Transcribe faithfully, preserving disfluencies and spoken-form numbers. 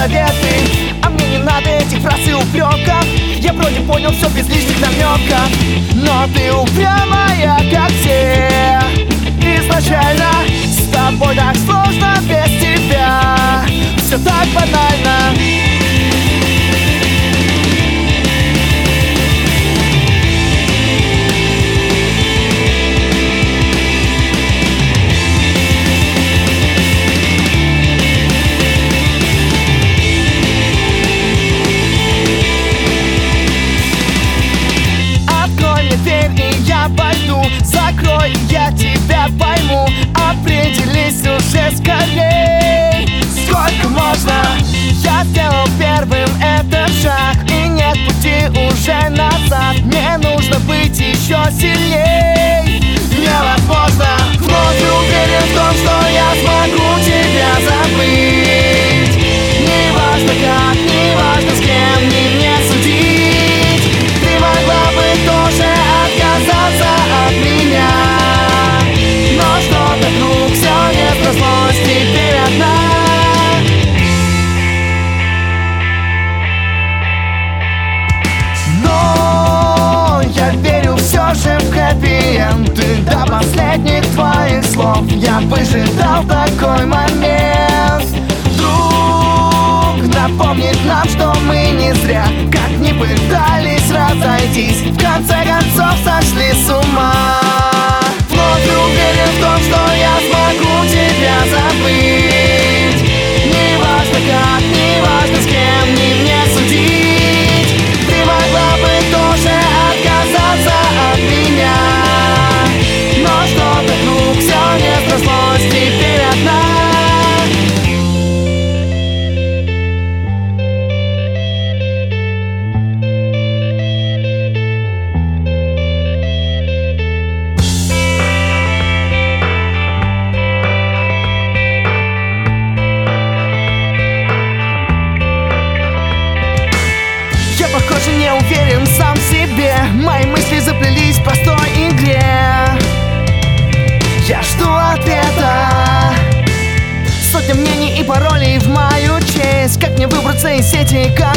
советы, а мне не надо этих фраз и упреков. Я вроде понял все без лишних намеков, но ты упрямая, как все. Изначально с тобой так сложно без тебя, все так банально. Пойду, закрой, я тебя пойму. Определись уже скорей. Сколько можно? Я сделал первым этот шаг, и нет пути уже назад. Мне нужно быть еще сильней. Невозможно. Вновь уверен в том, что я смогу тебя забыть. Неважно как, неважно с кем, не мне судить. Ты могла бы тоже отказаться от меня, но что-то вдруг все не срослось, теперь одна. Но я верю все же в хэппи-энд. До последних твоих слов я выжидал такой момент. Вдруг напомнит нам, что мы не зря, как ни пытались разойтись, в конце концов сошли с ума. Вновь уверен в том, что я смогу тебя забыть. Неважно как, неважно с кем, не мне судить. Ты могла бы тоже отказаться от меня, но что-то вдруг все не срослось, теперь одна. Похоже, не уверен сам в себе. Мои мысли заплелись в простой игре. Я жду ответа. Сотня мнений и паролей в мою честь. Как мне выбраться из сети, как